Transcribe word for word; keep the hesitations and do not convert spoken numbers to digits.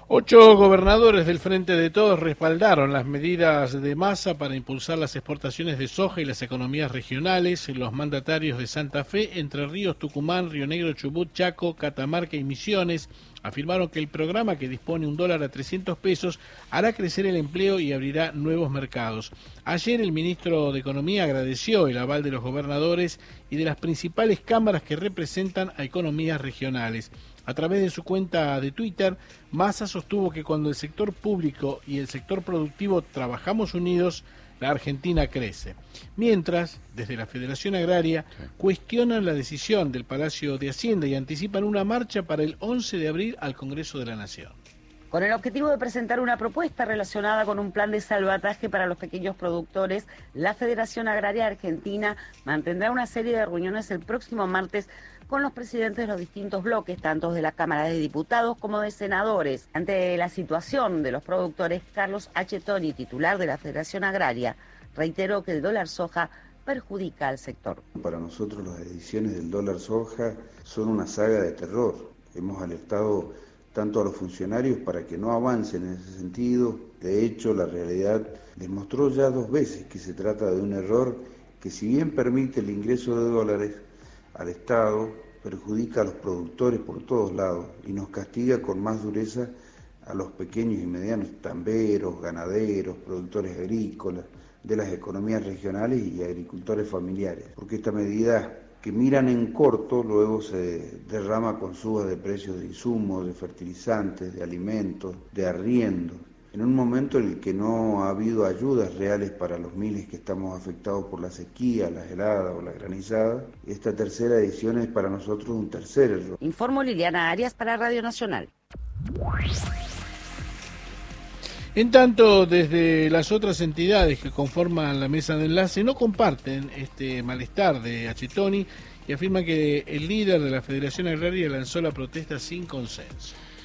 Ocho gobernadores del Frente de Todos respaldaron las medidas de Massa para impulsar las exportaciones de soja y las economías regionales. Los mandatarios de Santa Fe, Entre Ríos, Tucumán, Río Negro, Chubut, Chaco, Catamarca y Misiones afirmaron que el programa, que dispone un dólar a trescientos pesos, hará crecer el empleo y abrirá nuevos mercados. Ayer el ministro de Economía agradeció el aval de los gobernadores y de las principales cámaras que representan a economías regionales. A través de su cuenta de Twitter, Massa sostuvo que cuando el sector público y el sector productivo trabajamos unidos, la Argentina crece. Mientras, desde la Federación Agraria, cuestionan la decisión del Palacio de Hacienda y anticipan una marcha para el once de abril al Congreso de la Nación. Con el objetivo de presentar una propuesta relacionada con un plan de salvataje para los pequeños productores, la Federación Agraria Argentina mantendrá una serie de reuniones el próximo martes con los presidentes de los distintos bloques, tanto de la Cámara de Diputados como de senadores. Ante la situación de los productores, Carlos H. Toni, titular de la Federación Agraria, reiteró que el dólar soja perjudica al sector. Para nosotros las decisiones del dólar soja son una saga de terror. Hemos alertado tanto a los funcionarios para que no avancen en ese sentido. De hecho, la realidad demostró ya dos veces que se trata de un error que, si bien permite el ingreso de dólares al Estado, perjudica a los productores por todos lados y nos castiga con más dureza a los pequeños y medianos tamberos, ganaderos, productores agrícolas, de las economías regionales y agricultores familiares, porque esta medida que miran en corto luego se derrama con subas de precios de insumos, de fertilizantes, de alimentos, de arriendos, en un momento en el que no ha habido ayudas reales para los miles que estamos afectados por la sequía, las heladas o la granizada. Esta tercera edición es para nosotros un tercer error. Informó Liliana Arias para Radio Nacional. En tanto, desde las otras entidades que conforman la mesa de enlace no comparten este malestar de H. Toni y afirman que el líder de la Federación Agraria lanzó la protesta sin consenso.